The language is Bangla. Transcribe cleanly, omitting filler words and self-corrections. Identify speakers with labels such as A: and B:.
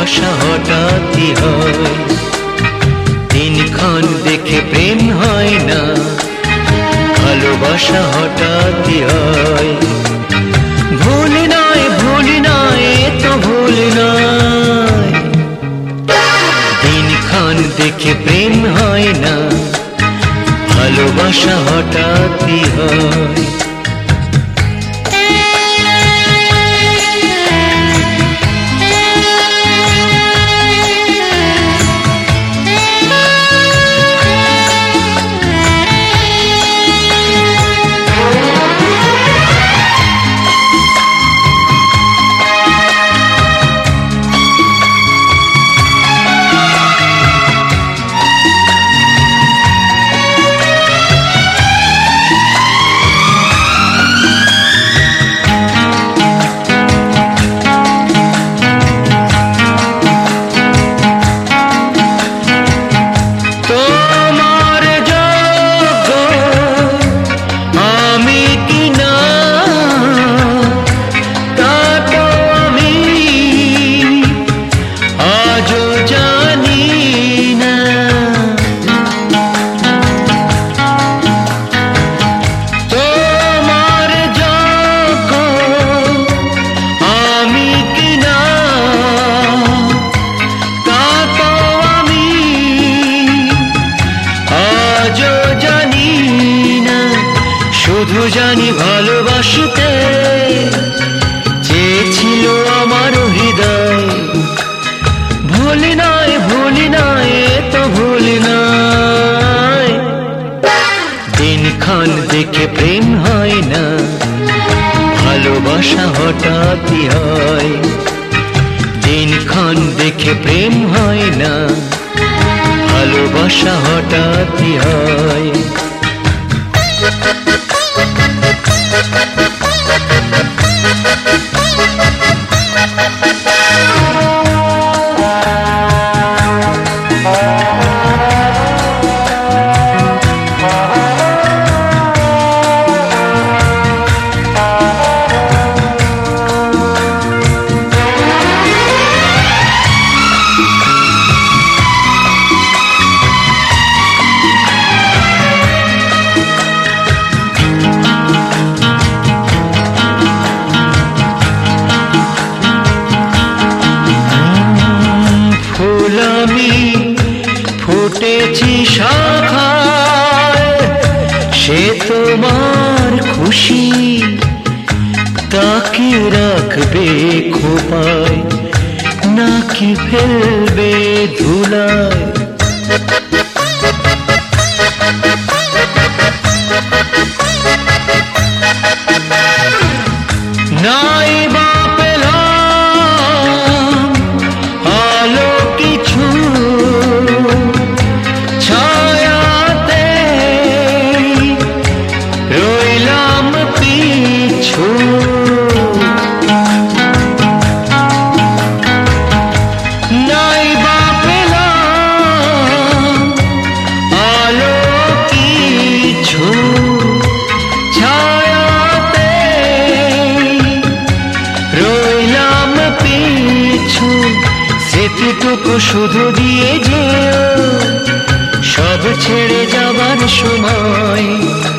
A: ভালোবাসা হঠাৎই হয়। দিনক্ষণ দেখে প্রেম হয় না, ভালোবাসা হঠাৎই হয়। ভুল নয় ভুল নয় তো ভুল নয়, দিনক্ষণ দেখে প্রেম হয় না, ভালোবাসা হঠাৎই হয়। শুধু জানি ভালোবাসতে চেয়েছিল আমার হৃদয়। ভুলি নয় তো ভুলি নয়, দিনক্ষণ দেখে প্রেম হয় না, ভালোবাসা হঠাৎই হয়। দিনক্ষণ দেখে প্রেম হয় না, ভালোবাসা হঠাৎই হয়। ফুটেছি শাখায়, সে তোমার খুশি, তাকে রাখবে খোপায় নাকি ফেলবে ধুলায়। নাই বা পেলাম আলো কিছু, ছায়াতে রইলাম পিছু। নাই বা পেলাম আলো কিছু, ছায়াতে রইলাম পিছু। স্মৃতিটুকু শুধু দিয়ে যেও, সব ছেড়ে যাবার সময়।